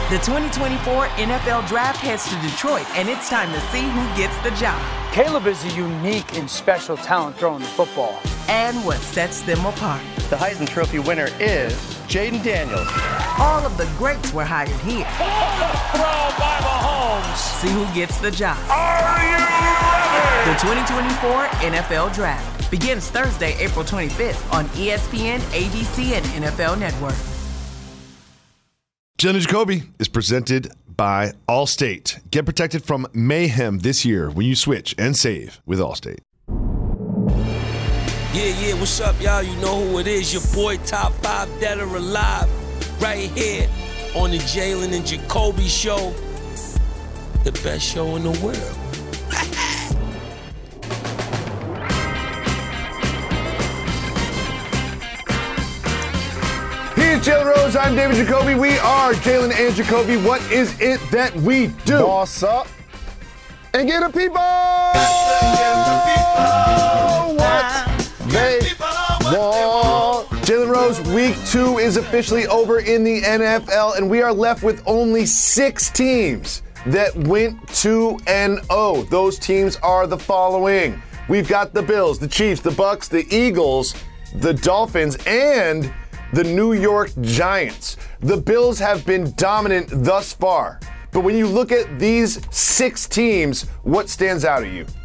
The 2024 NFL Draft heads to Detroit, and it's time to see who gets the job. Caleb is a unique and special talent throwing the football. And what sets them apart. The Heisman Trophy winner is Jaden Daniels. All of the greats were hired here. Throw by Mahomes. See who gets the job. Are you ready? The 2024 NFL Draft begins Thursday, April 25th on ESPN, ABC, and NFL Network. Jalen Jacoby is presented by Allstate. Get protected from mayhem this year when you switch and save with Allstate. Yeah, what's up, y'all? You know who it is. Your boy, Top 5 Dead or Alive, right here on the Jalen and Jacoby Show. The best show in the world. He's Jalen Rose. I'm David Jacoby. We are Jalen and Jacoby. What is it that we do? Boss up and get the people what they want. Jalen Rose, week 2 is officially over in the NFL, and we are left with only 6 teams that went 2-0. Those teams are the following. We've got the Bills, the Chiefs, the Bucks, the Eagles, the Dolphins, and the New York Giants. The Bills have been dominant thus far. But when you look at these 6 teams, what stands out at you?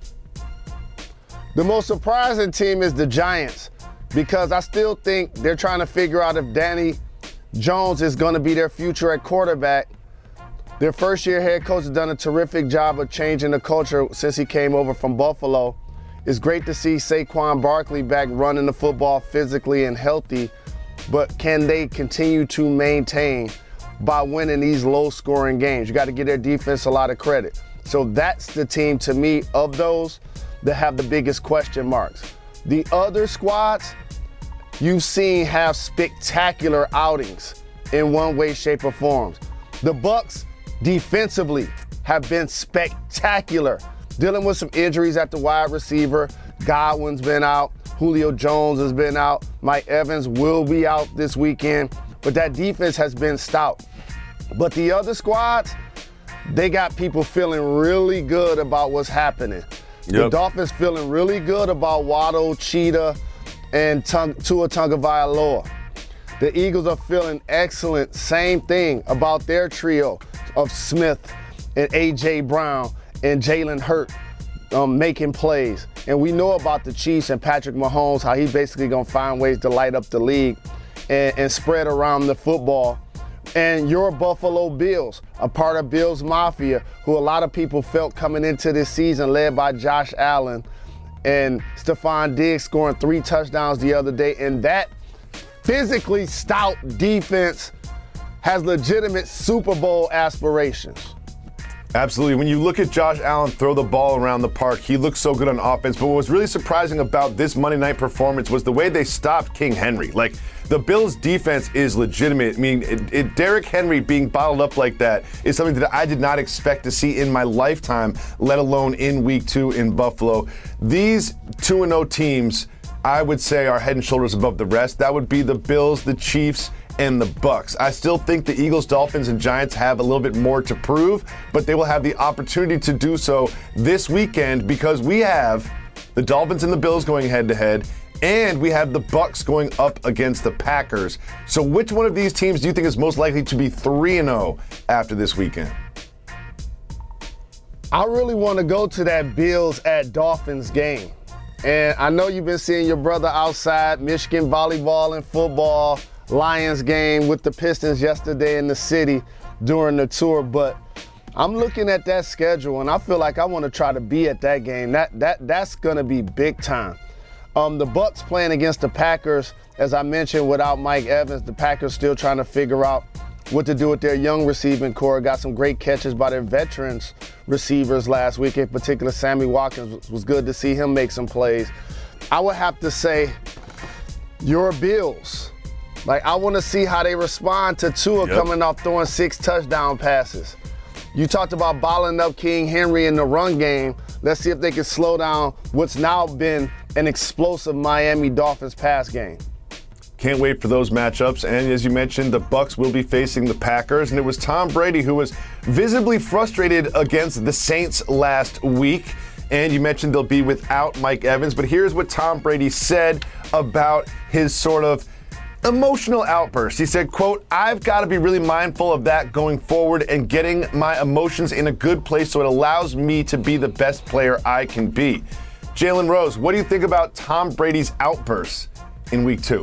The most surprising team is the Giants, because I still think they're trying to figure out if Danny Jones is going to be their future at quarterback. Their first-year head coach has done a terrific job of changing the culture since he came over from Buffalo. It's great to see Saquon Barkley back running the football physically and healthy, but can they continue to maintain by winning these low-scoring games? You got to give their defense a lot of credit. So that's the team, to me, of those that have the biggest question marks. The other squads you've seen have spectacular outings in one way, shape, or form. The Bucks defensively have been spectacular, dealing with some injuries at the wide receiver. Godwin's been out. Julio Jones has been out. Mike Evans will be out this weekend. But that defense has been stout. But the other squads, they got people feeling really good about what's happening. The Dolphins feeling really good about Waddle, Cheetah, and Tua Tagovailoa. The Eagles are feeling excellent, same thing, about their trio of Smith and A.J. Brown and Jalen Hurts making plays. And we know about the Chiefs and Patrick Mahomes, how he's basically going to find ways to light up the league and spread around the football. And your Buffalo Bills, a part of Bills Mafia, who a lot of people felt coming into this season, led by Josh Allen and Stephon Diggs scoring 3 touchdowns the other day. And that physically stout defense has legitimate Super Bowl aspirations. Absolutely. When you look at Josh Allen throw the ball around the park, he looks so good on offense. But what was really surprising about this Monday night performance was the way they stopped King Henry. Like, the Bills' defense is legitimate. I mean, Derrick Henry being bottled up like that is something that I did not expect to see in my lifetime, let alone in week 2 in Buffalo. These 2-0 teams, I would say, are head and shoulders above the rest. That would be the Bills, the Chiefs, and the Bucks. I still think the Eagles, Dolphins, and Giants have a little bit more to prove, but they will have the opportunity to do so this weekend because we have the Dolphins and the Bills going head-to-head, and we have the Bucks going up against the Packers. So which one of these teams do you think is most likely to be 3-0 after this weekend? I really want to go to that Bills at Dolphins game. And I know you've been seeing your brother outside, Michigan volleyball and football, Lions game with the Pistons yesterday in the city during the tour, but I'm looking at that schedule and I feel like I want to try to be at that game. That's going to be big time. The Bucks playing against the Packers, as I mentioned, without Mike Evans. The Packers still trying to figure out what to do with their young receiving core. Got some great catches by their veterans receivers last week. In particular, Sammy Watkins was good to see him make some plays. I would have to say your Bills. Like, I want to see how they respond to Tua coming off throwing 6 touchdown passes. You talked about bottling up King Henry in the run game. Let's see if they can slow down what's now been an explosive Miami Dolphins pass game. Can't wait for those matchups. And as you mentioned, the Bucs will be facing the Packers. And it was Tom Brady who was visibly frustrated against the Saints last week. And you mentioned they'll be without Mike Evans. But here's what Tom Brady said about his sort of emotional outburst. He said, quote, "I've got to be really mindful of that going forward and getting my emotions in a good place so it allows me to be the best player I can be." Jalen Rose, what do you think about Tom Brady's outbursts in week 2?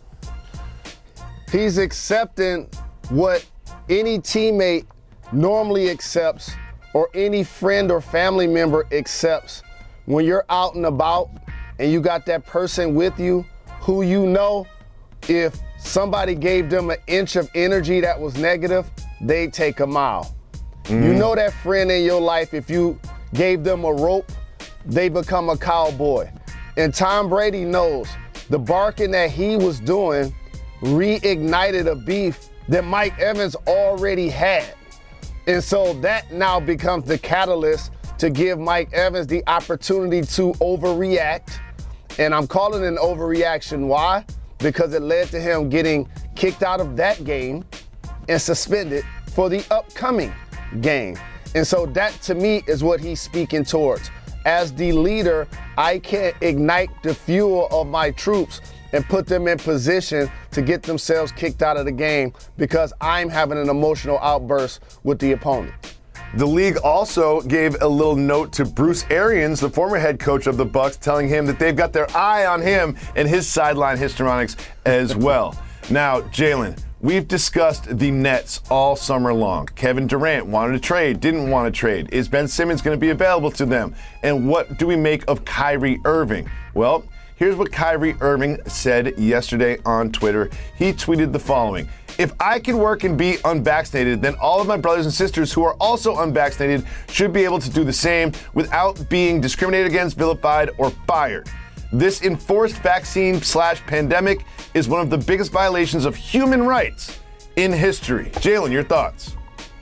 He's accepting what any teammate normally accepts or any friend or family member accepts. When you're out and about and you got that person with you who you know, if somebody gave them an inch of energy that was negative, they'd take a mile. You know that friend in your life, if you gave them a rope, they become a cowboy. And Tom Brady knows the barking that he was doing reignited a beef that Mike Evans already had. And so that now becomes the catalyst to give Mike Evans the opportunity to overreact. And I'm calling it an overreaction. Why? Because it led to him getting kicked out of that game and suspended for the upcoming game. And so that, to me, is what he's speaking towards. As the leader, I can't ignite the fuel of my troops and put them in position to get themselves kicked out of the game because I'm having an emotional outburst with the opponent. The league also gave a little note to Bruce Arians, the former head coach of the Bucs, telling him that they've got their eye on him and his sideline histrionics as well. Now, Jalen, we've discussed the Nets all summer long. Kevin Durant wanted to trade, didn't want to trade. Is Ben Simmons going to be available to them? And what do we make of Kyrie Irving? Well, here's what Kyrie Irving said yesterday on Twitter. He tweeted the following: "If I can work and be unvaccinated, then all of my brothers and sisters who are also unvaccinated should be able to do the same without being discriminated against, vilified, or fired. This enforced vaccine/pandemic is one of the biggest violations of human rights in history." Jalen, your thoughts?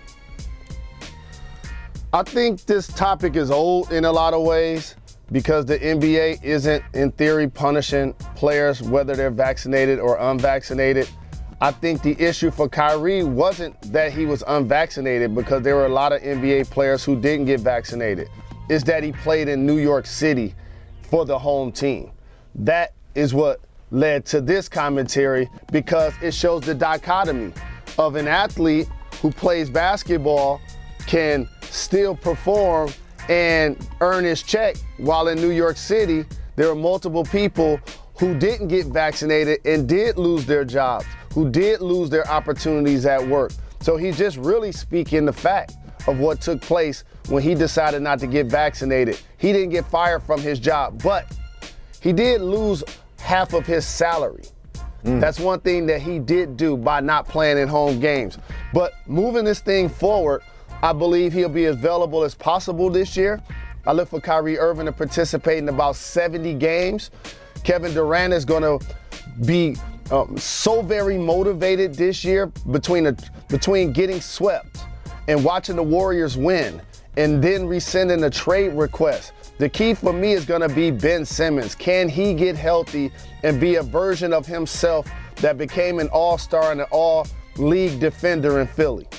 I think this topic is old in a lot of ways because the NBA isn't, in theory, punishing players whether they're vaccinated or unvaccinated. I think the issue for Kyrie wasn't that he was unvaccinated, because there were a lot of NBA players who didn't get vaccinated. It's that he played in New York City for the home team. That is what led to this commentary, because it shows the dichotomy of an athlete who plays basketball can still perform and earn his check, while in New York City, there are multiple people who didn't get vaccinated and did lose their jobs, who did lose their opportunities at work. So he's just really speaking the fact of what took place when he decided not to get vaccinated. He didn't get fired from his job, but he did lose half of his salary. That's one thing that he did do by not playing in home games. But moving this thing forward, I believe he'll be as available as possible this year. I look for Kyrie Irving to participate in about 70 games. Kevin Durant is going to be so very motivated this year between getting swept and watching the Warriors win and then rescinding a trade request. The key for me is going to be Ben Simmons. Can he get healthy and be a version of himself that became an all-star and an all-league defender in Philly?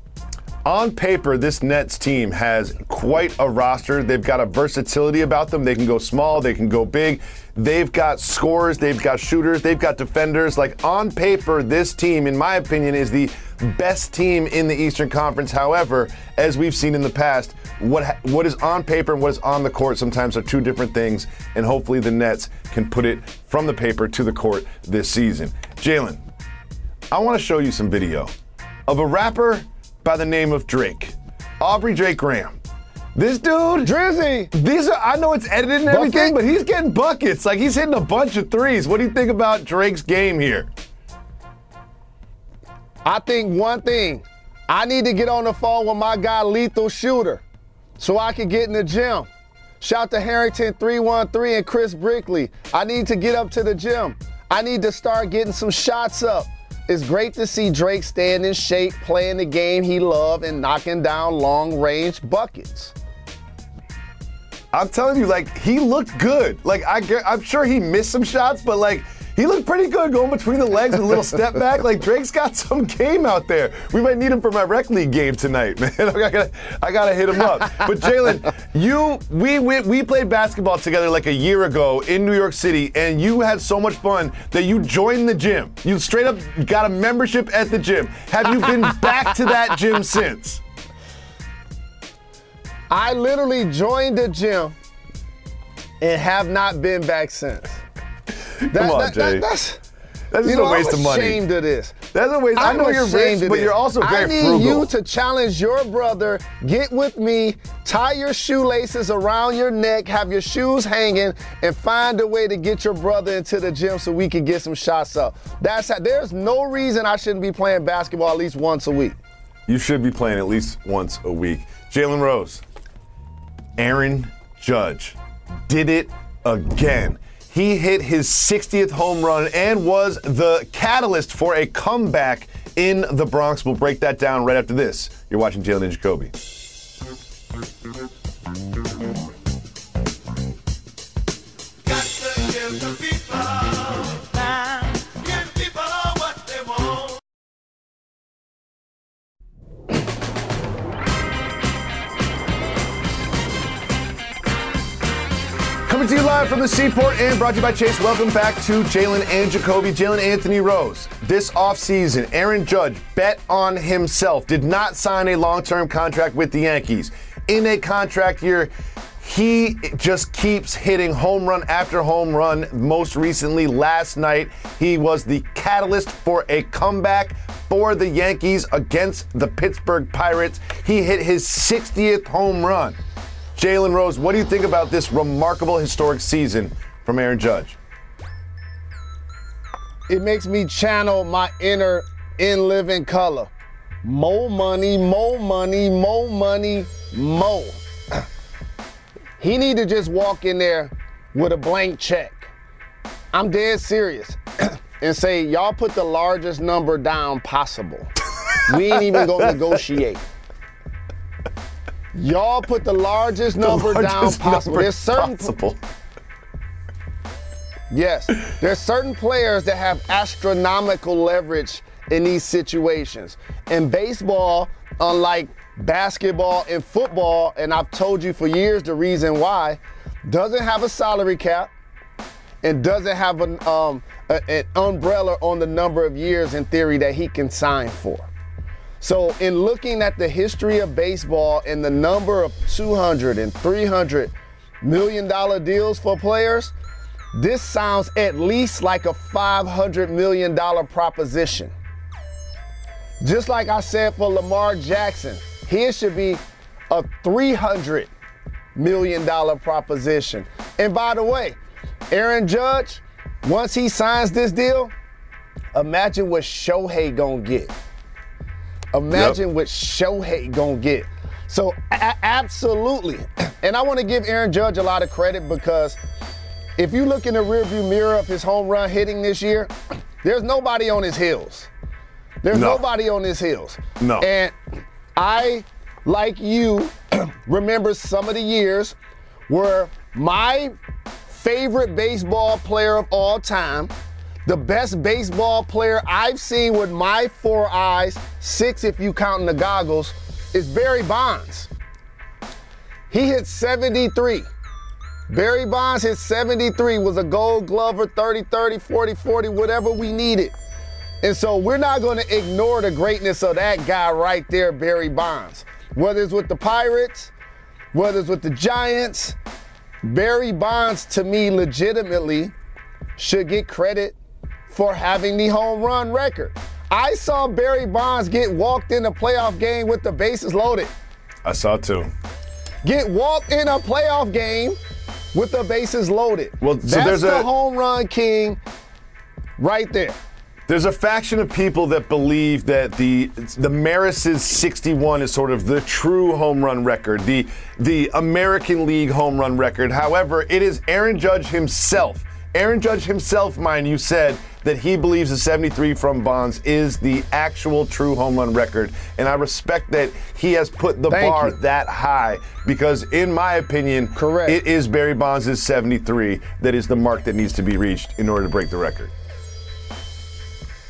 On paper, this Nets team has quite a roster. They've got a versatility about them. They can go small, they can go big. They've got scorers, they've got shooters, they've got defenders. Like, on paper, this team, in my opinion, is the best team in the Eastern Conference. However, as we've seen in the past, what is on paper and what is on the court sometimes are two different things, and hopefully the Nets can put it from the paper to the court this season. Jalen, I want to show you some video of a rapper by the name of Drake, Aubrey Drake Graham. This dude, Drizzy! I know it's edited and everything, but he's getting buckets. Like, he's hitting a bunch of threes. What do you think about Drake's game here? I think one thing, I need to get on the phone with my guy Lethal Shooter so I can get in the gym. Shout to Harrington 313 and Chris Brickley. I need to get up to the gym. I need to start getting some shots up. It's great to see Drake staying in shape, playing the game he loved, and knocking down long-range buckets. I'm telling you, like, he looked good. Like, I'm sure he missed some shots, but, like, he looked pretty good going between the legs with a little step back. Like, Drake's got some game out there. We might need him for my rec league game tonight, man. I gotta hit him up. But Jalen, we played basketball together like a year ago in New York City, and you had so much fun that you joined the gym. You straight up got a membership at the gym. Have you been back to that gym since? I literally joined the gym and have not been back since. Come on, Jay. That's just a waste of money. I'm ashamed of this. That's a waste. I know you're rich, but you're also very frugal. I need you to challenge your brother. Get with me, tie your shoelaces around your neck, have your shoes hanging, and find a way to get your brother into the gym so we can get some shots up. There's no reason I shouldn't be playing basketball at least once a week. You should be playing at least once a week. Jalen Rose, Aaron Judge did it again. He hit his 60th home run and was the catalyst for a comeback in the Bronx. We'll break that down right after this. You're watching Jalen and Jacoby. Got to give the people time. Give people what they want. Coming to you live from the Seaport and brought to you by Chase. Welcome back to Jalen and Jacoby. Jalen Anthony Rose. This offseason, Aaron Judge bet on himself, did not sign a long-term contract with the Yankees. In a contract year, he just keeps hitting home run after home run. Most recently, last night, he was the catalyst for a comeback for the Yankees against the Pittsburgh Pirates. He hit his 60th home run. Jalen Rose, what do you think about this remarkable historic season from Aaron Judge? It makes me channel my inner In Living Color. More money, more money, more money, more. He need to just walk in there with a blank check. I'm dead serious. And say, y'all put the largest number down possible. We ain't even gonna negotiate. Y'all put the largest number down possible. There's certain Yes, there's certain players that have astronomical leverage in these situations. In baseball, unlike basketball and football, and I've told you for years the reason why, doesn't have a salary cap and doesn't have an umbrella on the number of years in theory that he can sign for. So in looking at the history of baseball and the number of $200 and $300 million deals for players, this sounds at least like a $500 million proposition. Just like I said for Lamar Jackson, his should be a $300 million proposition. And by the way, Aaron Judge, once he signs this deal, imagine what Shohei gonna get. Imagine what Shohei gonna get. So absolutely. And I want to give Aaron Judge a lot of credit because if you look in the rearview mirror of his home run hitting this year, there's nobody on his heels. There's nobody on his heels. No. And I, like you, remember some of the years where my favorite baseball player of all time, the best baseball player I've seen with my 4 eyes, 6 if you counting the goggles, is Barry Bonds. He hit 73. Barry Bonds hit 73, was a Gold Glover, 30-30, 40-40, whatever we needed. And so we're not going to ignore the greatness of that guy right there, Barry Bonds. Whether it's with the Pirates, whether it's with the Giants, Barry Bonds, to me, legitimately should get credit for having the home run record. I saw Barry Bonds get walked in a playoff game with the bases loaded. I saw it too. Get walked in a playoff game with the bases loaded. Well, so that's there's the home run king right there. There's a faction of people that believe that the Maris's 61 is sort of the true home run record, the American League home run record. However, it is Aaron Judge himself. Aaron Judge himself, mind you, said that he believes the 73 from Bonds is the actual true home run record. And I respect that he has put the bar that high because, in my opinion, it is Barry Bonds' 73 that is the mark that needs to be reached in order to break the record.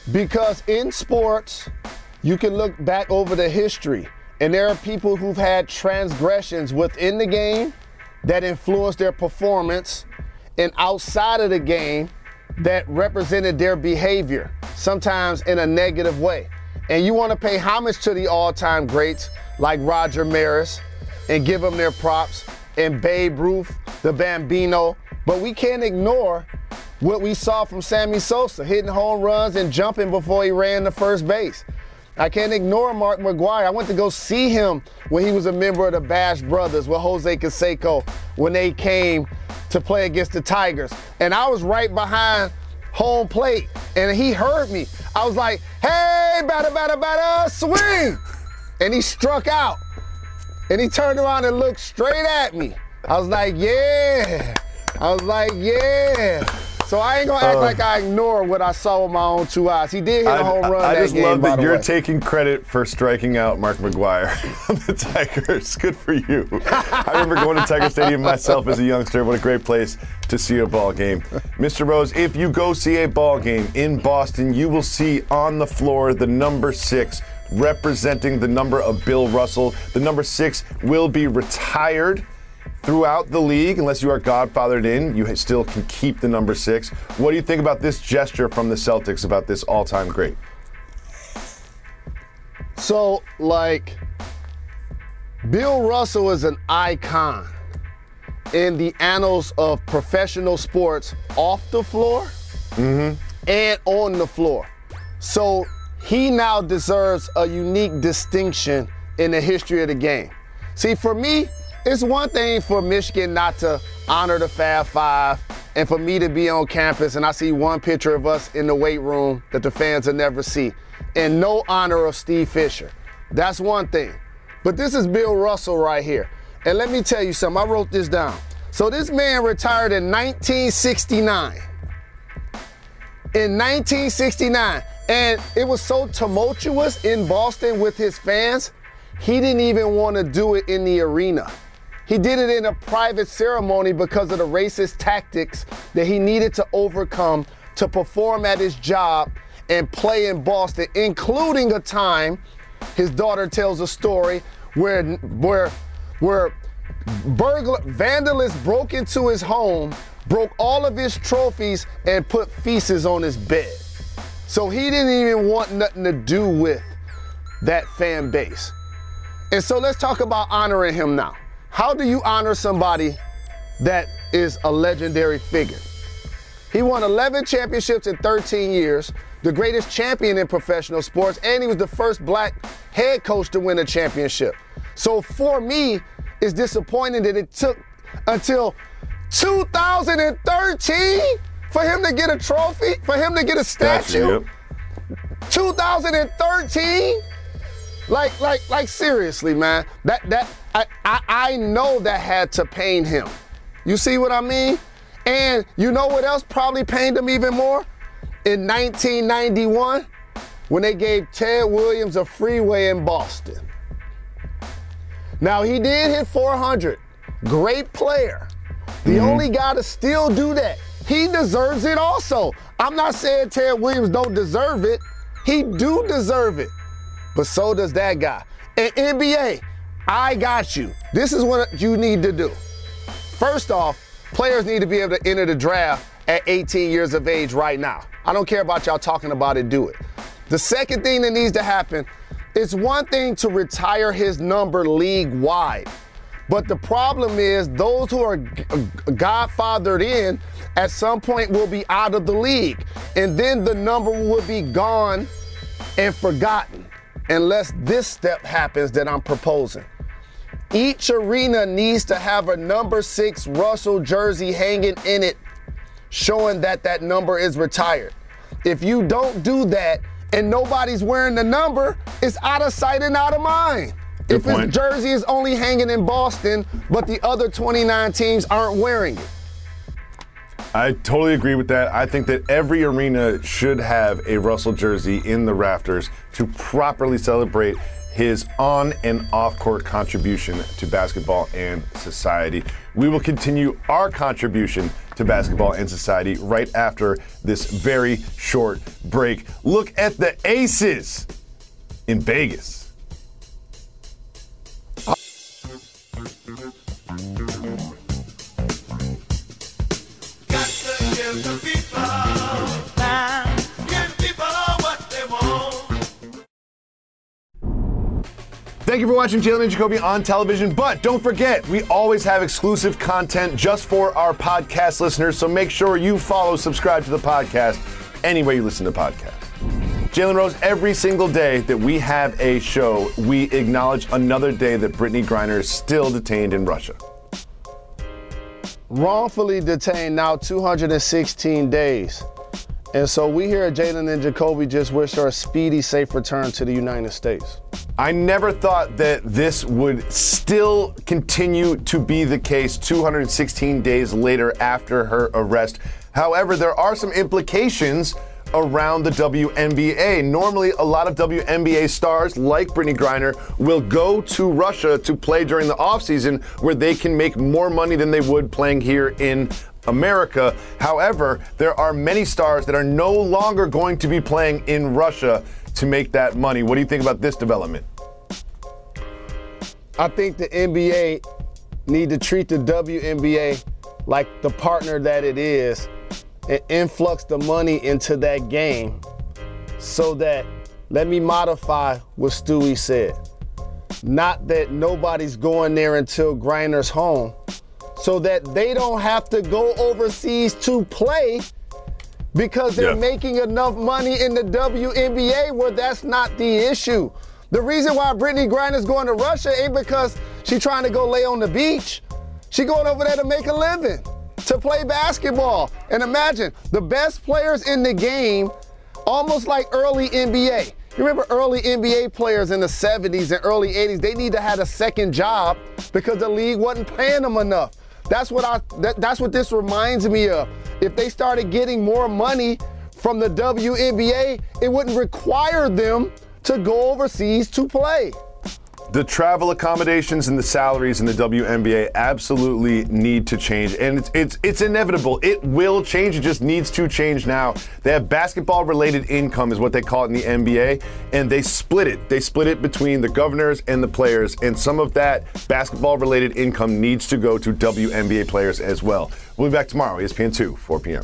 Because in sports, you can look back over the history, and there are people who've had transgressions within the game that influenced their performance, and outside of the game that represented their behavior, sometimes in a negative way. And you want to pay homage to the all-time greats like Roger Maris and give them their props, and Babe Ruth, the Bambino, but we can't ignore what we saw from Sammy Sosa, hitting home runs and jumping before he ran to first base. I can't ignore Mark McGwire. I went to go see him when he was a member of the Bash Brothers with Jose Canseco when they came to play against the Tigers. And I was right behind home plate, and he heard me. I was like, hey, batter, batter, batter, swing! And he struck out. And he turned around and looked straight at me. I was like, yeah. So I ain't gonna act like I ignore what I saw with my own 2 eyes. He did hit a home run that game, I just love that you're way. taking credit for striking out Mark McGwire on the Tigers. Good for you. I remember going to Tiger Stadium myself as a youngster. What a great place to see a ball game. Mr. Rose, if you go see a ball game in Boston, you will see on the floor the number 6 representing the number of Bill Russell. The number 6 will be retired throughout the league, unless you are godfathered in, you still can keep the number 6. What do you think about this gesture from the Celtics about this all-time great? So, Bill Russell is an icon in the annals of professional sports off the floor and on the floor. So, he now deserves a unique distinction in the history of the game. See, for me, it's one thing for Michigan not to honor the Fab Five and for me to be on campus and I see one picture of us in the weight room that the fans will never see and no honor of Steve Fisher. That's one thing. But this is Bill Russell right here. And let me tell you something. I wrote this down. So this man retired in 1969. In 1969. And it was so tumultuous in Boston with his fans, he didn't even want to do it in the arena. He did it in a private ceremony because of the racist tactics that he needed to overcome to perform at his job and play in Boston, including a time, his daughter tells a story, where vandalists broke into his home, broke all of his trophies, and put feces on his bed. So he didn't even want nothing to do with that fan base. And so let's talk about honoring him now. How do you honor somebody that is a legendary figure? He won 11 championships in 13 years, the greatest champion in professional sports, and he was the first black head coach to win a championship. So for me, it's disappointing that it took until 2013 for him to get a trophy, for him to get a statue. 2013? Like seriously, man. I know that had to pain him. You see what I mean? And you know what else probably pained him even more? In 1991, when they gave Ted Williams a freeway in Boston. Now he did hit 400. Great player. The only guy to still do that. He deserves it also. I'm not saying Ted Williams don't deserve it. He do deserve it. But so does that guy. And NBA, I got you. This is what you need to do. First off, players need to be able to enter the draft at 18 years of age right now. I don't care about y'all talking about it, do it. The second thing that needs to happen, it's one thing to retire his number league-wide. But the problem is those who are godfathered in at some point will be out of the league. And then the number will be gone and forgotten unless this step happens that I'm proposing. Each arena needs to have a number 6 Russell jersey hanging in it, showing that that number is retired. If you don't do that and nobody's wearing the number, it's out of sight and out of mind. If his jersey is only hanging in Boston, but the other 29 teams aren't wearing it. I totally agree with that. I think that every arena should have a Russell jersey in the rafters to properly celebrate his on and off court contribution to basketball and society. We will continue our contribution to to basketball and society right after this very short break. Look at the Aces in Vegas. Thank you for watching Jalen and Jacoby on television, but don't forget, we always have exclusive content just for our podcast listeners, so make sure you subscribe to the podcast anywhere you listen to podcasts. Jalen Rose, every single day that we have a show, we acknowledge another day that Brittany Griner is still detained in Russia. Wrongfully detained now 216 days. And so we here at Jalen and Jacoby just wish her a speedy, safe return to the United States. I never thought that this would still continue to be the case 216 days later after her arrest. However, there are some implications around the WNBA. Normally, a lot of WNBA stars like Brittany Griner will go to Russia to play during the offseason where they can make more money than they would playing here in America. However, there are many stars that are no longer going to be playing in Russia to make that money. What do you think about this development? I think the NBA need to treat the WNBA like the partner that it is and influx the money into that game so that, let me modify what Stewie said, not that nobody's going there until Griner's home, so that they don't have to go overseas to play because they're making enough money in the WNBA where that's not the issue. The reason why Brittany Griner's going to Russia ain't because she's trying to go lay on the beach. She's going over there to make a living, to play basketball. And imagine, the best players in the game, almost like early NBA. You remember early NBA players in the 70s and early 80s, they need to have a second job because the league wasn't paying them enough. That's what this reminds me of. If they started getting more money from the WNBA, it wouldn't require them to go overseas to play. The travel accommodations and the salaries in the WNBA absolutely need to change, and it's inevitable. It will change. It just needs to change now. They have basketball-related income, is what they call it in the NBA, and they split it. They split it between the governors and the players, and some of that basketball-related income needs to go to WNBA players as well. We'll be back tomorrow, ESPN2, 4 p.m.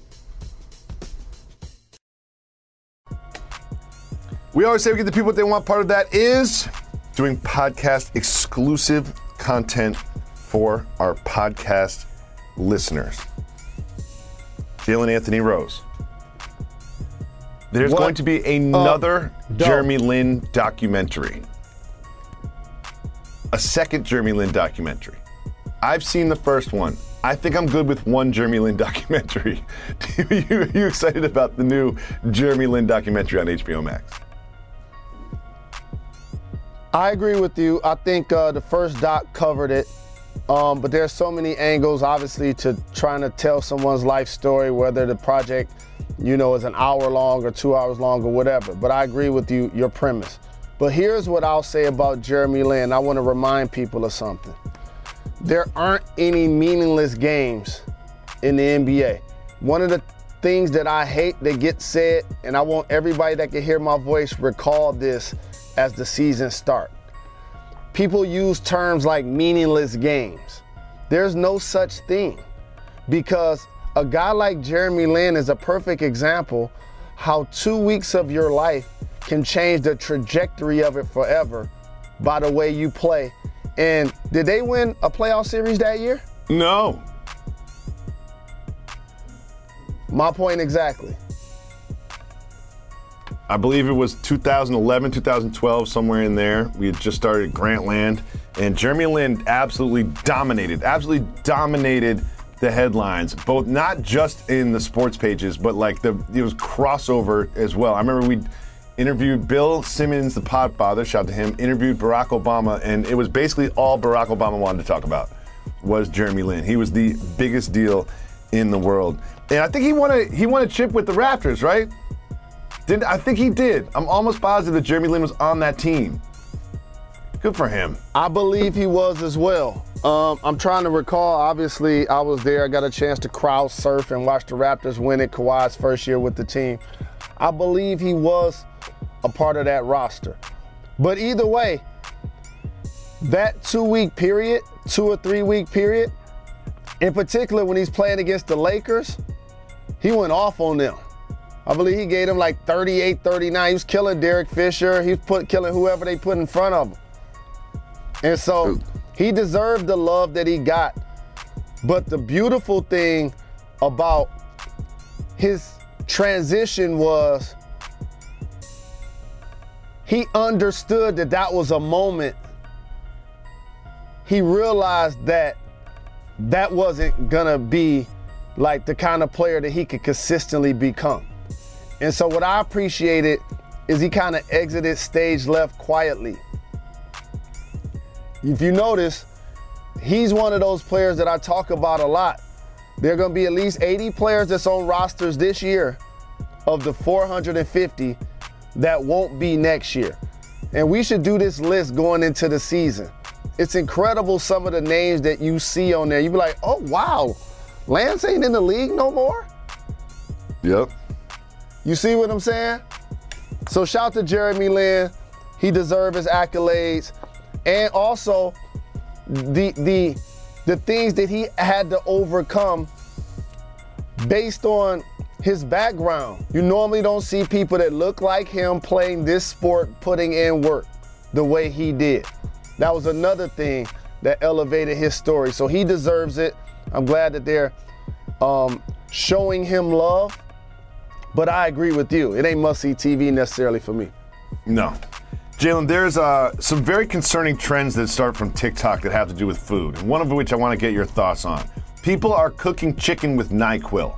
We always say we get the people what they want. Part of that is doing podcast exclusive content for our podcast listeners. Jalen Anthony Rose. There's going to be another Jeremy Lin documentary. A second Jeremy Lin documentary. I've seen the first one. I think I'm good with one Jeremy Lin documentary. Are you excited about the new Jeremy Lin documentary on HBO Max? I agree with you. I think the first doc covered it, but there's so many angles, obviously, to trying to tell someone's life story, whether the project, is an hour long or 2 hours long or whatever. But I agree with you, your premise. But here's what I'll say about Jeremy Lin. I want to remind people of something. There aren't any meaningless games in the NBA. One of the things that I hate that gets said, and I want everybody that can hear my voice recall this as the season starts. People use terms like meaningless games. There's no such thing, because a guy like Jeremy Lin is a perfect example how 2 weeks of your life can change the trajectory of it forever by the way you play. And did they win a playoff series that year? No. My point exactly. I believe it was 2011, 2012, somewhere in there. We had just started Grantland, and Jeremy Lin absolutely dominated the headlines, both not just in the sports pages, but it was crossover as well. I remember we interviewed Bill Simmons, the Podfather, shout out to him, interviewed Barack Obama, and it was basically all Barack Obama wanted to talk about was Jeremy Lin. He was the biggest deal in the world. And I think he won a chip with the Raptors, right? I think he did. I'm almost positive that Jeremy Lin was on that team. Good for him. I believe he was as well. I'm trying to recall. Obviously, I was there. I got a chance to crowd surf and watch the Raptors win it Kawhi's first year with the team. I believe he was a part of that roster. But either way, that 2-week period, 2 or 3 week period, in particular when he's playing against the Lakers, he went off on them. I believe he gave them like 38, 39. He was killing Derek Fisher. He was killing whoever they put in front of him. And so he deserved the love that he got. But the beautiful thing about his transition was he understood that that was a moment. He realized that that wasn't gonna be like the kind of player that he could consistently become. And so what I appreciated is he kind of exited stage left quietly. If you notice, he's one of those players that I talk about a lot. There are going to be at least 80 players that's on rosters this year of the 450 that won't be next year. And we should do this list going into the season. It's incredible some of the names that you see on there. You be like, oh, wow, Lance ain't in the league no more? Yep. You see what I'm saying? So shout to Jeremy Lin. He deserves his accolades. And also the things that he had to overcome based on his background. You normally don't see people that look like him playing this sport, putting in work the way he did. That was another thing that elevated his story. So he deserves it. I'm glad that they're showing him love. But I agree with you. It ain't must-see TV necessarily for me. No. Jalen, there's some very concerning trends that start from TikTok that have to do with food, and one of which I want to get your thoughts on. People are cooking chicken with NyQuil.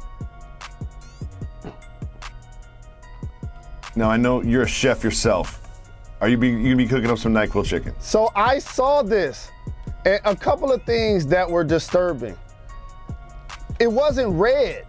Now, I know you're a chef yourself. Are you gonna be cooking up some NyQuil chicken? So I saw this, and a couple of things that were disturbing. It wasn't red.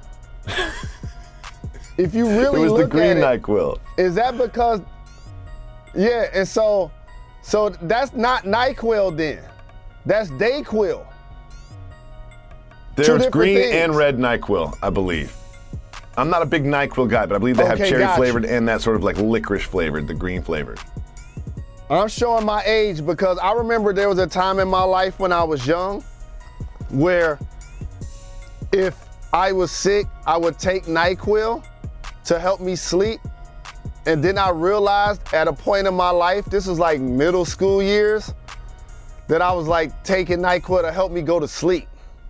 If you really it was look the green at it, NyQuil. Is that because? Yeah, and so that's not NyQuil then. That's DayQuil. There's green things. and red NyQuil, I believe. I'm not a big NyQuil guy, but I believe they have cherry flavored and that sort of like licorice flavored, the green flavored. I'm showing my age because I remember there was a time in my life when I was young where if I was sick, I would take NyQuil to help me sleep. And then I realized at a point in my life, this was like middle school years, that I was like taking NyQuil to help me go to sleep.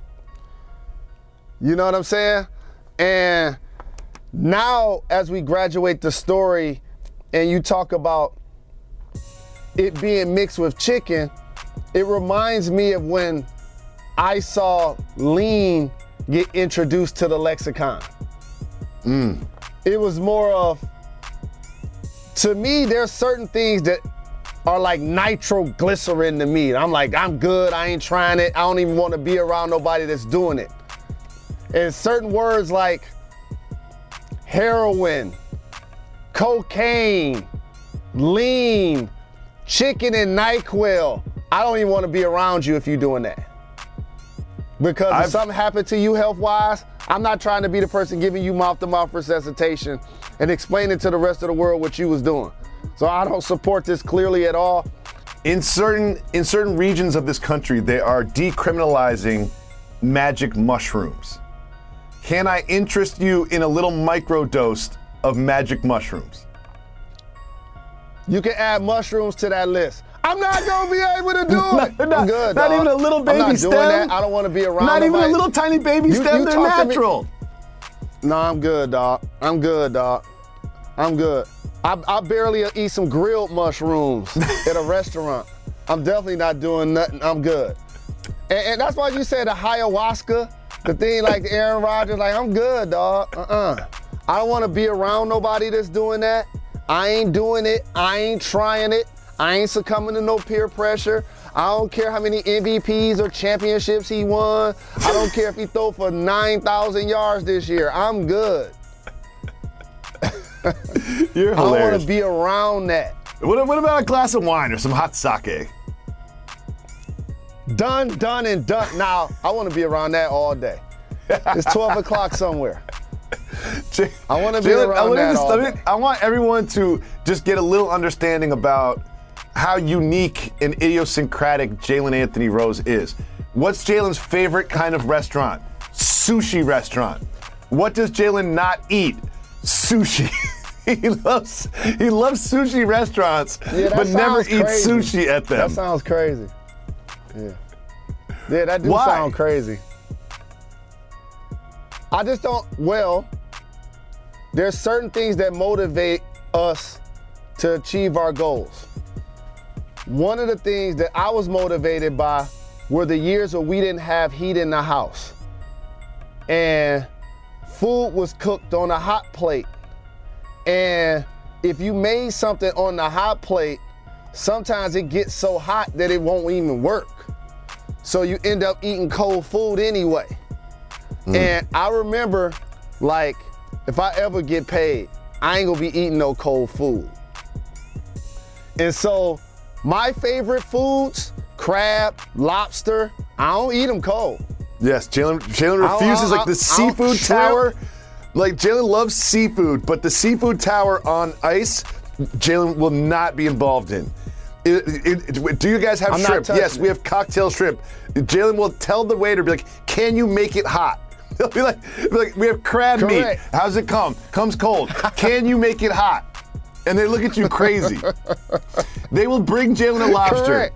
You know what I'm saying? And now as we graduate the story and you talk about it being mixed with chicken, it reminds me of when I saw lean get introduced to the lexicon. It was more of, to me, there's certain things that are like nitroglycerin to me. I'm like, I'm good, I ain't trying it. I don't even want to be around nobody that's doing it. And certain words like heroin, cocaine, lean, chicken and NyQuil, I don't even want to be around you if you're doing that. Because if something happened to you health-wise, I'm not trying to be the person giving you mouth-to-mouth resuscitation and explaining to the rest of the world what you was doing. So I don't support this clearly at all. In certain regions of this country, they are decriminalizing magic mushrooms. Can I interest you in a little microdose of magic mushrooms? You can add mushrooms to that list. I'm not gonna be able to do it. I'm good, Not dog. even a little baby I'm not stem? doing that. I don't want to be around Not nobody. even a little tiny baby stem, they're natural. No, I'm good, dog. I'm good, dog. I'm good. I barely eat some grilled mushrooms at a restaurant. I'm definitely not doing nothing. I'm good. And that's why you said the ayahuasca, the thing like Aaron Rodgers, like, I'm good, dog. I don't want to be around nobody that's doing that. I ain't doing it. I ain't trying it. I ain't succumbing to no peer pressure. I don't care how many MVPs or championships he won. I don't care if he threw for 9,000 yards this year. I'm good. You're hilarious. I don't want to be around that. What about a glass of wine or some hot sake? Done, and done. Now, I want to be around that all day. It's 12 o'clock somewhere. I want to be around that all day. I want everyone to just get a little understanding about how unique and idiosyncratic Jalen Anthony Rose is. What's Jalen's favorite kind of restaurant? Sushi restaurant. What does Jalen not eat? Sushi. He loves sushi restaurants, but never eats sushi at them. That sounds crazy. Yeah, that does sound crazy. I just don't, there's certain things that motivate us to achieve our goals. One of the things that I was motivated by were the years where we didn't have heat in the house. And food was cooked on a hot plate. And if you made something on the hot plate, sometimes it gets so hot that it won't even work. So you end up eating cold food anyway. And I remember, like, if I ever get paid, I ain't gonna be eating no cold food. And so my favorite foods, crab, lobster, I don't eat them cold. Yes, Jalen refuses like the seafood tower. Like Jalen loves seafood, but the seafood tower on ice, Jalen will not be involved in. Do you guys have shrimp? Yes, we have cocktail shrimp. Jalen will tell the waiter, be like, "Can you make it hot?" He'll be like, "We have crab meat. How's it come? Comes cold. Can you make it hot?" And they look at you crazy. They will bring Jalen a lobster. Correct.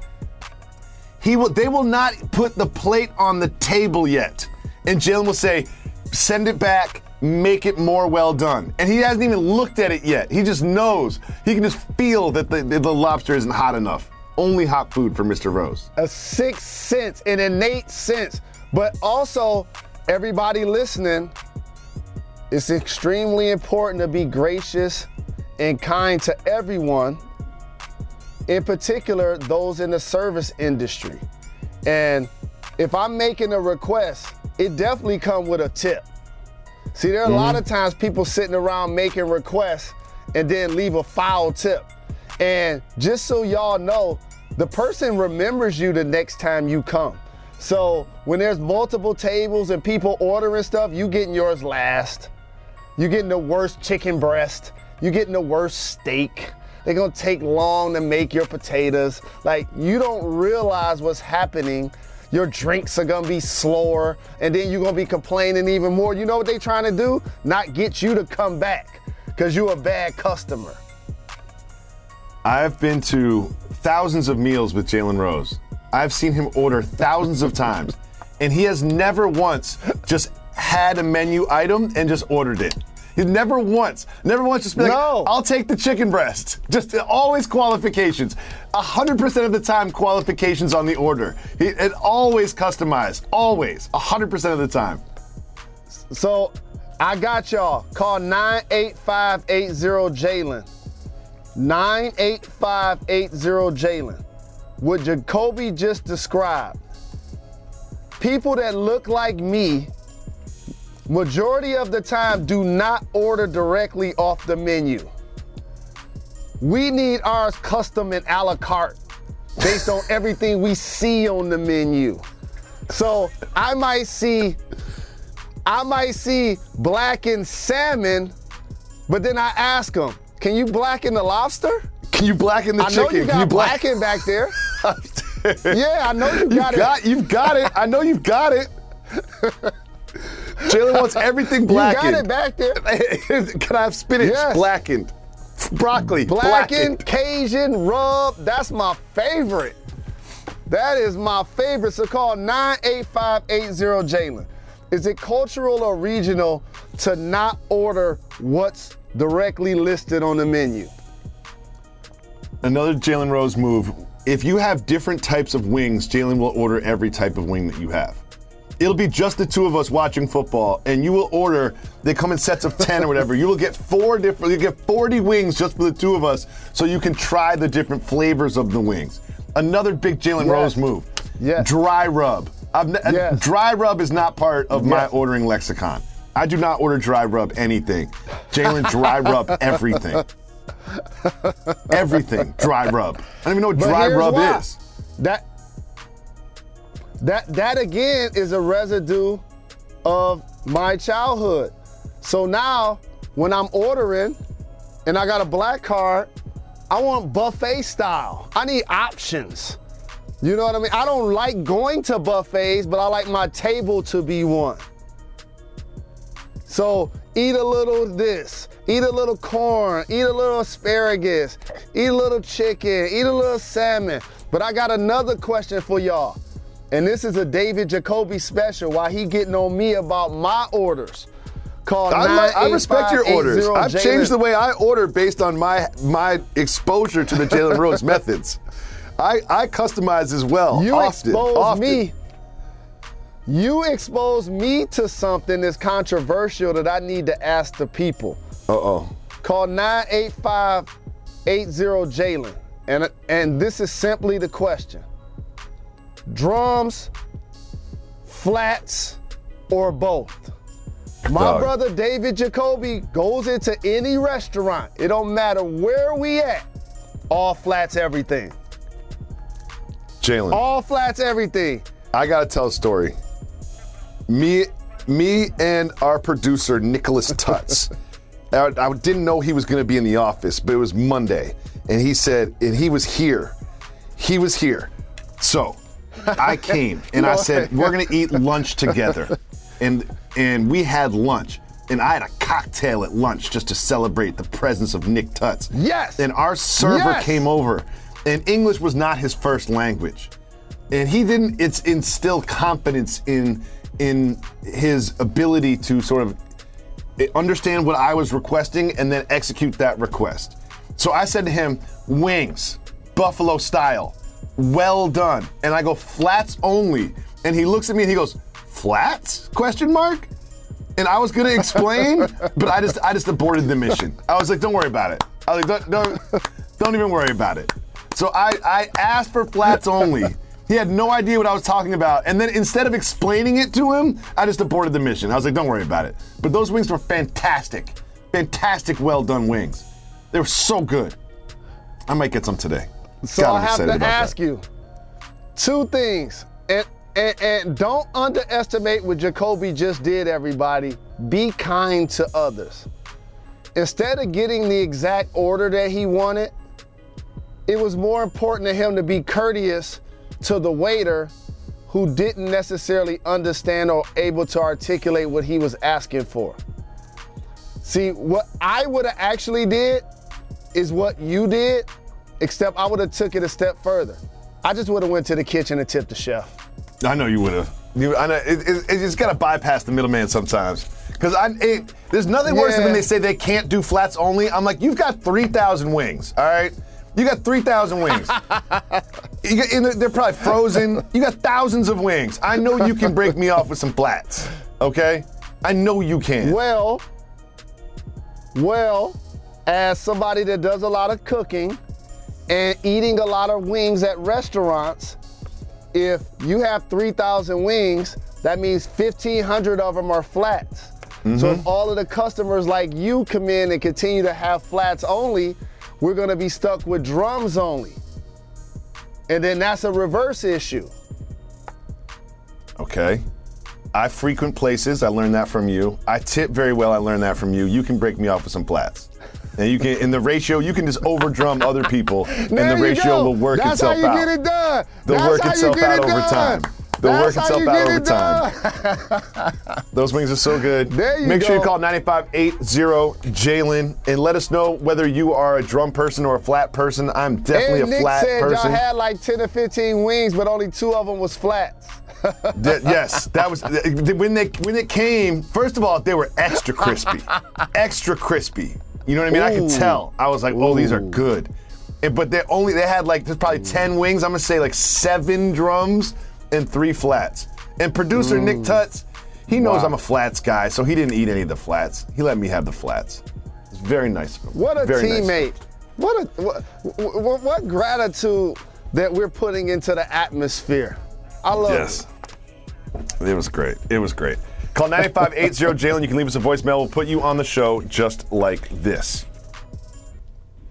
They will not put the plate on the table yet. And Jalen will say, "Send it back, make it more well done." And he hasn't even looked at it yet. He just knows. He can just feel that the lobster isn't hot enough. Only hot food for Mr. Rose. A sixth sense, an innate sense. But also, everybody listening, it's extremely important to be gracious and kind to everyone, in particular, those in the service industry. And if I'm making a request, it definitely comes with a tip. See, there are a lot of times people sitting around making requests and then leave a foul tip. And just so y'all know, the person remembers you the next time you come. So when there's multiple tables and people ordering stuff, you getting yours last. You getting the worst chicken breast. You getting the worst steak. They're gonna take long to make your potatoes. Like, you don't realize what's happening. Your drinks are gonna be slower, and then you're gonna be complaining even more. You know what they trying to do? Not get you to come back, because you're a bad customer. I've been to thousands of meals with Jalen Rose. I've seen him order thousands of times, and he has never once just had a menu item and just ordered it. He's never once just been like, "I'll take the chicken breast." Just always qualifications. 100% of the time, qualifications on the order. It always customized, always, 100% of the time. So I got y'all. Call 98580-JALEN. 98580-JALEN. What Jacoby just described. People that look like me, majority of the time, do not order directly off the menu. We need ours custom and a la carte based on everything we see on the menu. So I might see blackened salmon, but then I ask them, "Can you blacken the lobster? Can you blacken the chicken? I know you got blacken back there." Yeah, I know you got it. You've got it. I know you've got it. Jalen wants everything blackened. You got it back there. Can I have spinach? Yes. Blackened. Broccoli. Blackened, Cajun, rub. That's my favorite. That is my favorite. So call 98580-JALEN. Is it cultural or regional to not order what's directly listed on the menu? Another Jalen Rose move. If you have different types of wings, Jalen will order every type of wing that you have. It'll be just the two of us watching football, and you will order, they come in sets of 10 or whatever. You will get 40 wings just for the two of us, so you can try the different flavors of the wings. Another big Jalen Rose move. Yes. Dry rub. Dry rub is not part of my ordering lexicon. I do not order dry rub anything. Jalen dry rub everything. Everything dry rub. I don't even know what dry rub is. That again is a residue of my childhood. So now when I'm ordering and I got a black card, I want buffet style. I need options. You know what I mean? I don't like going to buffets, but I like my table to be one. So eat a little this, eat a little corn, eat a little asparagus, eat a little chicken, eat a little salmon. But I got another question for y'all. And this is a David Jacoby special while he getting on me about my orders. Called I respect your orders. I've Jalen. changed the way I order based on my exposure to the Jalen Rose methods. I customize as well. You often. You expose me to something that's controversial that I need to ask the people. Uh-oh. Call 985-80 Jalen. And this is simply the question. Drums, flats, or both? My brother David Jacoby goes into any restaurant. It don't matter where we at. All flats, everything. Jalen. All flats, everything. I gotta tell a story. Me and our producer, Nicholas Tutz. I didn't know he was gonna be in the office, but it was Monday. And he said, and he was here. He was here. So I came and I said, we're gonna eat lunch together. And we had lunch. And I had a cocktail at lunch just to celebrate the presence of Nick Tutz. Yes. And our server came over, and English was not his first language. And he didn't instill confidence in his ability to sort of understand what I was requesting and then execute that request. So I said to him, wings, buffalo style, well done. And I go, flats only. And he looks at me and he goes, flats? Question mark? And I was gonna explain, but I just aborted the mission. I was like, don't worry about it. I was like, don't even worry about it. So I asked for flats only. He had no idea what I was talking about. And then instead of explaining it to him, I just aborted the mission. I was like, don't worry about it. But those wings were fantastic. Fantastic, well done wings. They were so good. I might get some today. So I have to ask you two things. And don't underestimate what Jacoby just did, everybody. Be kind to others. Instead of getting the exact order that he wanted, it was more important to him to be courteous to the waiter who didn't necessarily understand or able to articulate what he was asking for. See, what I would have actually did is what you did, except I would have took it a step further. I just would have went to the kitchen and tipped the chef. I know you would have. I know it's got to bypass the middleman sometimes. Because there's nothing worse than when they say they can't do flats only. I'm like, you've got 3,000 wings, all right? You got 3,000 wings. They're probably frozen. You got thousands of wings. I know you can break me off with some flats, okay? I know you can. Well, as somebody that does a lot of cooking and eating a lot of wings at restaurants, if you have 3,000 wings, that means 1,500 of them are flats. Mm-hmm. So if all of the customers like you come in and continue to have flats only, we're gonna be stuck with drums only. And then that's a reverse issue. Okay. I frequent places, I learned that from you. I tip very well, I learned that from you. You can break me off with some flats. And you can, in the ratio, you can just overdrum other people, and the ratio will work itself out. That's how you get it done. They'll work itself out over time. They'll work itself out over time. Those wings are so good. There you Make go. sure you call 98580 Jalen and let us know whether you are a drum person or a flat person. I'm definitely a flat person. Nick said y'all had like 10 or 15 wings, but only 2 of them was flats. Yes, that was when it came. First of all, they were extra crispy, extra crispy. You know what I mean? I could tell. I was like, oh, these are good. But they had like, there's probably 10 wings. I'm gonna say like 7 drums and 3 flats. And producer Nick Tutz, he knows I'm a flats guy, so he didn't eat any of the flats. He let me have the flats. It's very nice of him. What a very teammate. Nice. What gratitude that we're putting into the atmosphere. I love it. It was great. It was great. Call 98580 Jalen. You can leave us a voicemail. We'll put you on the show just like this.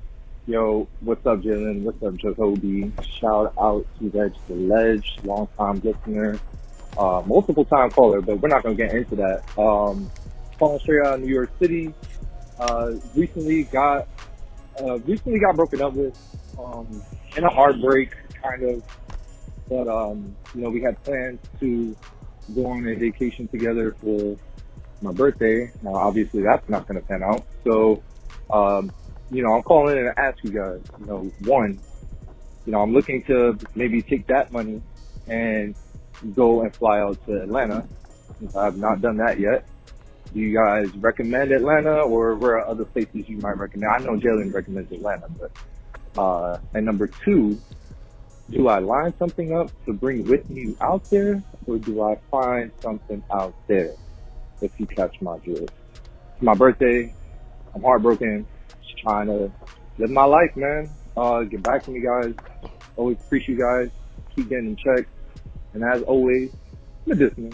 Yo, what's up, Jalen? What's up, Jacoby? Shout out to Reg the Ledge, long-time listener, multiple-time caller, but we're not going to get into that. Calling straight out of New York City. Recently got broken up with in a heartbreak, kind of. But, we had plans to go on a vacation together for my birthday. Now, obviously, that's not going to pan out. So, I'm calling in to ask you guys, one, I'm looking to maybe take that money and go and fly out to Atlanta. I have not done that yet. Do you guys recommend Atlanta, or where are other places you might recommend? I know Jalen recommends Atlanta, but, and number two, do I line something up to bring with me out there, or do I find something out there, if you catch my drift? It's my birthday. I'm heartbroken. Just trying to live my life, man. Get back to me, guys. Always appreciate you guys. Keep getting in check. And as always, medicinal.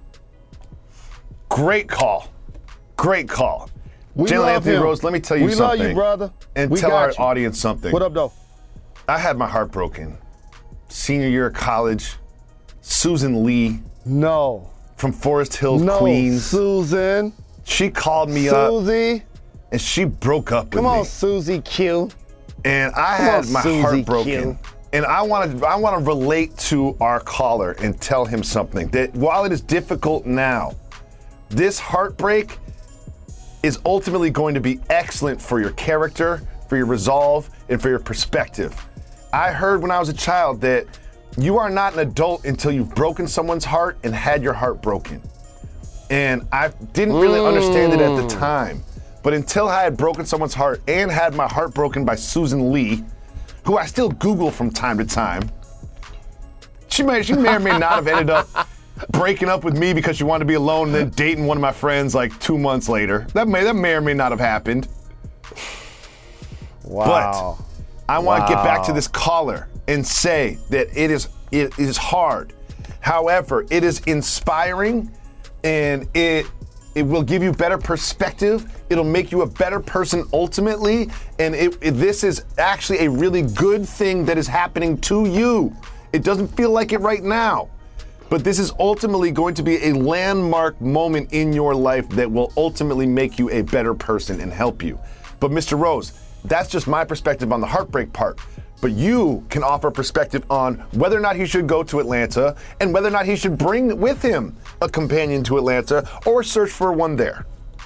Great call. Great call. We Jalen love Anthony him. Rose, let me tell you we something. We love you, brother. And we tell our got you. audience something. What up, though? I had my heart broken. Senior year of college. Susan Lee. No. From Forest Hills, no, Queens. Susan. She called me up. Susie. And she broke up with me. Come on, Susie Q. And I had my heart broken. And I want to relate to our caller and tell him something. That while it is difficult now, this heartbreak is ultimately going to be excellent for your character, for your resolve, and for your perspective. I heard when I was a child that you are not an adult until you've broken someone's heart and had your heart broken. And I didn't really understand it at the time. But until I had broken someone's heart and had my heart broken by Susan Lee, who I still Google from time to time, she may or may not have ended up breaking up with me because she wanted to be alone and then dating one of my friends like 2 months later. That may or may not have happened. Wow. But I want to get back to this caller and say that it is hard. However, it is inspiring, and it will give you better perspective. It'll make you a better person ultimately, and this is actually a really good thing that is happening to you. It doesn't feel like it right now, but this is ultimately going to be a landmark moment in your life that will ultimately make you a better person and help you. But Mr. Rose, that's just my perspective on the heartbreak part. But you can offer perspective on whether or not he should go to Atlanta and whether or not he should bring with him a companion to Atlanta or search for one there.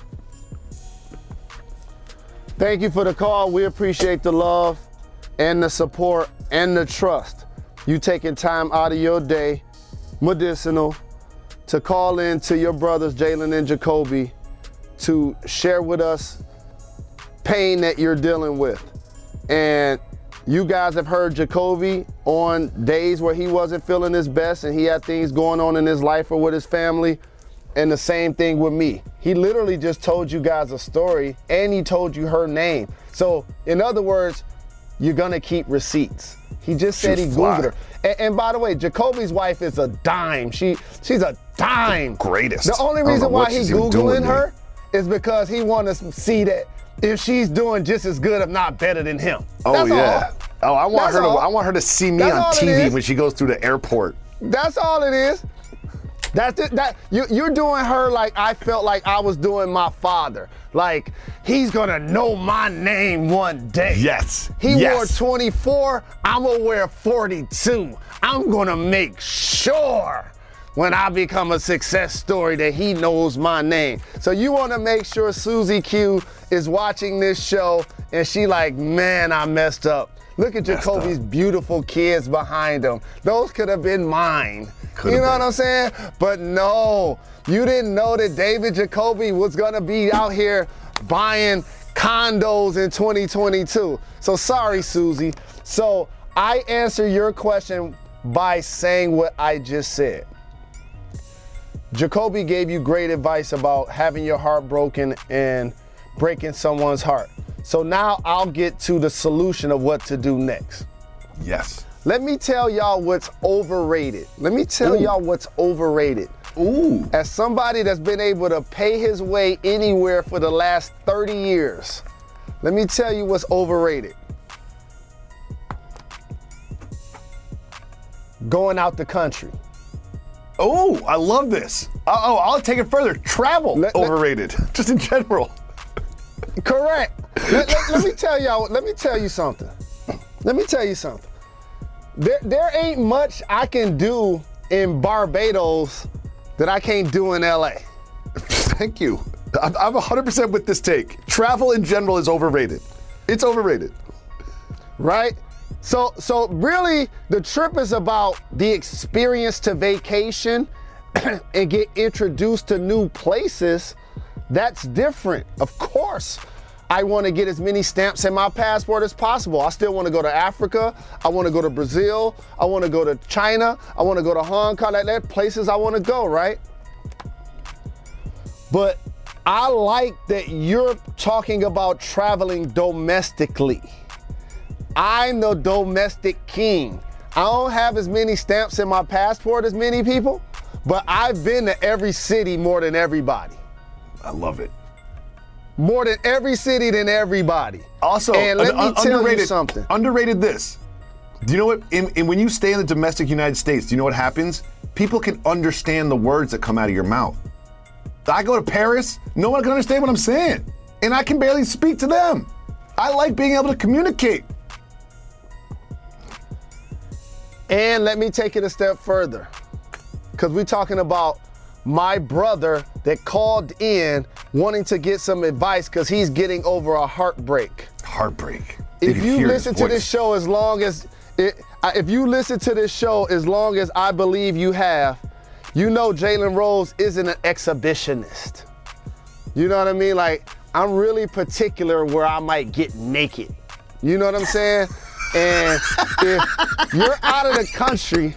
Thank you for the call. We appreciate the love and the support and the trust. You taking time out of your day, medicinal, to call in to your brothers, Jalen and Jacoby, to share with us pain that you're dealing with. And you guys have heard Jacoby on days where he wasn't feeling his best and he had things going on in his life or with his family, and the same thing with me. He literally just told you guys a story and he told you her name. So in other words, you're gonna keep receipts. He just said he Googled her. And by the way, Jacoby's wife is a dime. She's a dime. Greatest. The only reason why he's Googling her is because he wants to see that if she's doing just as good, if not better than him. Oh, that's yeah. All. Oh, I want her to see me That's on all it TV is. when she goes through the airport. That's all it is. That's it. You're doing her like I felt like I was doing my father. Like, he's gonna know my name one day. Yes. He wore 24, I'm gonna wear 42. I'm gonna make sure when I become a success story that he knows my name. So you wanna make sure Susie Q is watching this show and she like, man, I messed up. Look at Jacoby's beautiful kids behind him. Those could have been mine. You know what I'm saying? But no, you didn't know that David Jacoby was gonna be out here buying condos in 2022. So sorry, Susie. So I answer your question by saying what I just said. Jacoby gave you great advice about having your heart broken and breaking someone's heart. So now I'll get to the solution of what to do next. Yes. Let me tell y'all what's overrated. Ooh. As somebody that's been able to pay his way anywhere for the last 30 years, let me tell you what's overrated. going out the country. Oh, I love this. I'll take it further. Travel, overrated, just in general. Correct. Let me tell you something. There ain't much I can do in Barbados that I can't do in LA. Thank you. I'm 100% with this take. Travel in general is overrated. It's overrated. Right? So really the trip is about the experience to vacation and get introduced to new places. That's different. Of course, I want to get as many stamps in my passport as possible. I still want to go to Africa. I want to go to Brazil. I want to go to China. I want to go to Hong Kong. Like that, places I want to go, right? But I like that you're talking about traveling domestically. I'm the domestic king. I don't have as many stamps in my passport as many people, but I've been to every city more than everybody. I love it. More than every city than everybody. Also, and let me tell you something. Underrated this. Do you know what? When you stay in the domestic United States, do you know what happens? People can understand the words that come out of your mouth. I go to Paris, no one can understand what I'm saying. And I can barely speak to them. I like being able to communicate. And let me take it a step further, because we're talking about my brother that called in wanting to get some advice because he's getting over a heartbreak. Heartbreak. If you listen to this show as long as I believe you have, you know Jalen Rose isn't an exhibitionist. You know what I mean? Like, I'm really particular where I might get naked. You know what I'm saying? And if you're out of the country,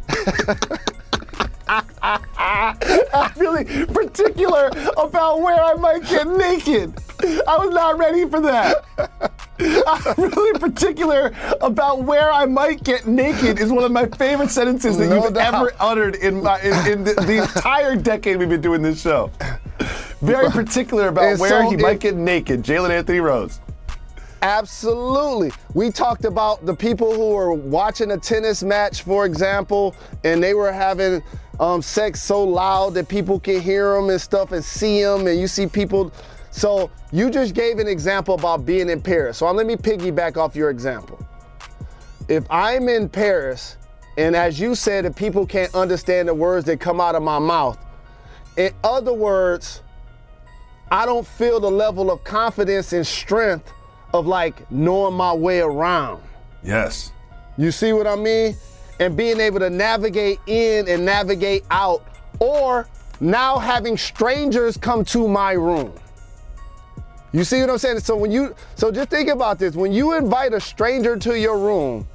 I'm really particular about where I might get naked. I was not ready for that. I'm really particular about where I might get naked is one of my favorite sentences that you've ever uttered in the entire decade we've been doing this show. Very particular about where he might get naked. Jalen Anthony Rose. Absolutely. We talked about the people who were watching a tennis match, for example, and they were having sex so loud that people can hear them and stuff and see them, and you see people. So you just gave an example about being in Paris. So let me piggyback off your example. If I'm in Paris, and as you said, if people can't understand the words that come out of my mouth, in other words, I don't feel the level of confidence and strength of like knowing my way around. Yes. You see what I mean? And being able to navigate in and navigate out, or now having strangers come to my room. You see what I'm saying? So just think about this. When you invite a stranger to your room,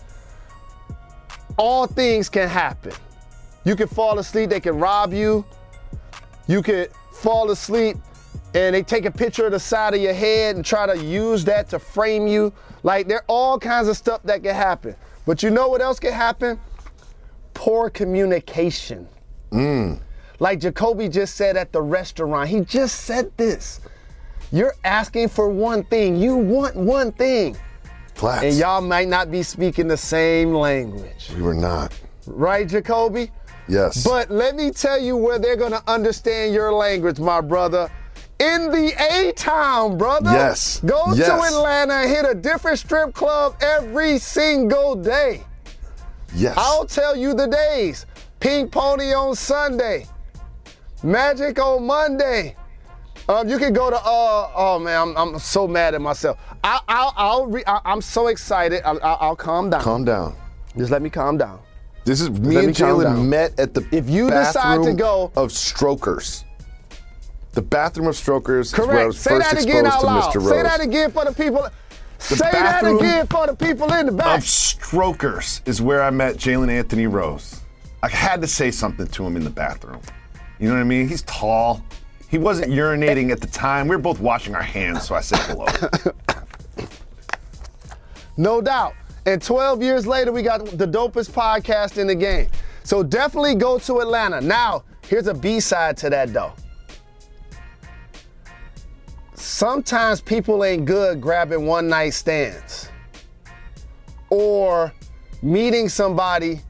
all things can happen. You can fall asleep, they can rob you. You could fall asleep and they take a picture of the side of your head and try to use that to frame you. Like, there are all kinds of stuff that can happen. But you know what else can happen? Poor communication. Like Jacoby just said at the restaurant. He just said this. You're asking for one thing. You want one thing. Flats. And y'all might not be speaking the same language. We were not. Right, Jacoby? Yes. But let me tell you where they're going to understand your language, my brother. In the A-Town, brother. Yes. Go to Atlanta and hit a different strip club every single day. Yes. I'll tell you the days. Pink Pony on Sunday. Magic on Monday. You can go to, oh man, I'm so mad at myself. I'm so excited. I'll calm down. Calm down. Just let me calm down. This is me and Jalen met at the if you decide to go of Strokers. The bathroom of Strokers. Correct. Is where I was Say first that again exposed out loud. to Mr. Rose. Say that again for the people. Say that again for the people in the back. Of Strokers is where I met Jalen Anthony Rose. I had to say something to him in the bathroom. You know what I mean? He's tall. He wasn't urinating at the time. We were both washing our hands, so I said hello. No doubt. And 12 years later, we got the dopest podcast in the game. So definitely go to Atlanta. Now, here's a B-side to that, though. Sometimes people ain't good grabbing one-night stands or meeting somebody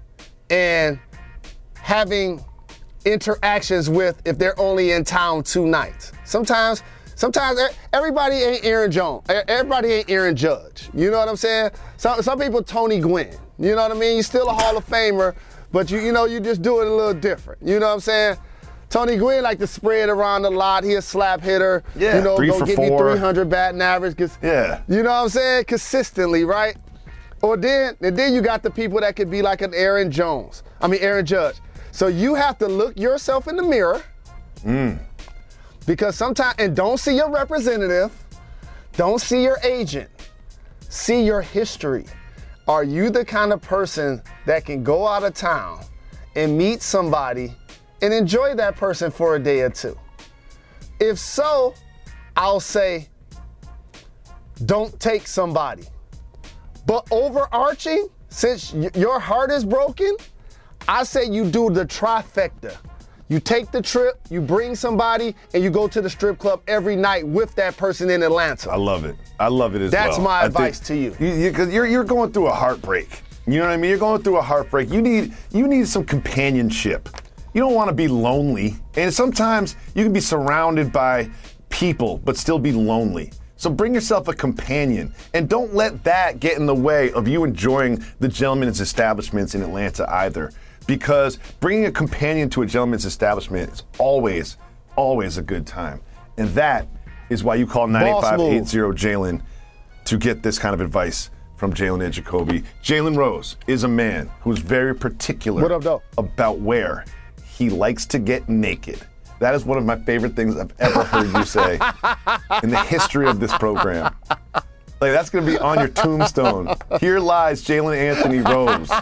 and having interactions with if they're only in town 2 nights. Sometimes everybody ain't Aaron Jones. Everybody ain't Aaron Judge. You know what I'm saying? Some people Tony Gwynn. You know what I mean? You're still a Hall of Famer, but you just do it a little different. You know what I'm saying? Tony Gwynn like to spread around a lot. He a slap hitter. Yeah, you know, 3 go for get 4. me 300 batting average. Yeah. You know what I'm saying? Consistently, right? Or then you got the people that could be like an Aaron Judge. So you have to look yourself in the mirror. Because sometimes, and don't see your representative, don't see your agent, see your history. Are you the kind of person that can go out of town and meet somebody and enjoy that person for a day or 2? If so, I'll say, don't take somebody. But overarching, since your heart is broken, I say you do the trifecta. You take the trip, you bring somebody, and you go to the strip club every night with that person in Atlanta. I love it. I love it as well. That's my advice to you. Because you're going through a heartbreak. You know what I mean? You're going through a heartbreak. You need some companionship. You don't want to be lonely. And sometimes you can be surrounded by people, but still be lonely. So bring yourself a companion, and don't let that get in the way of you enjoying the gentlemen's establishments in Atlanta either. Because bringing a companion to a gentleman's establishment is always, always a good time. And that is why you call 985-80-JALEN to get this kind of advice from Jalen and Jacoby. Jalen Rose is a man who's very particular about where he likes to get naked. That is one of my favorite things I've ever heard you say in the history of this program. Like, that's going to be on your tombstone. Here lies Jalen Anthony Rose,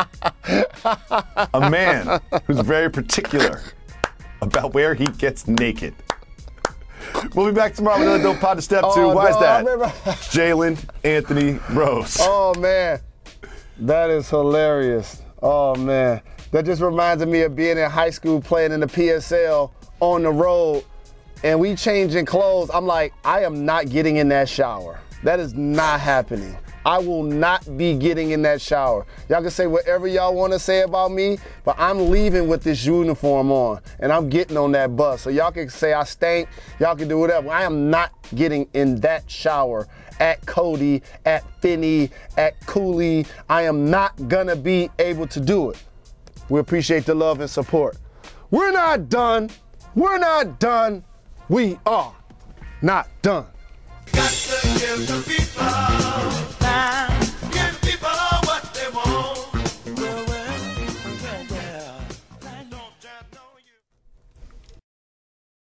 a man who's very particular about where he gets naked. We'll be back tomorrow with another dope pod to step to. Why is that? Jalen Anthony Rose. Oh, man. That is hilarious. Oh, man. That just reminds me of being in high school playing in the PSL on the road, and we changing clothes. I'm like, I am not getting in that shower. That is not happening. I will not be getting in that shower. Y'all can say whatever y'all want to say about me, but I'm leaving with this uniform on, and I'm getting on that bus. So y'all can say I stink, y'all can do whatever. I am not getting in that shower at Cody, at Finney, at Cooley. I am not gonna be able to do it. We appreciate the love and support. We're not done. We're not done. We are not done. Got to give the people time.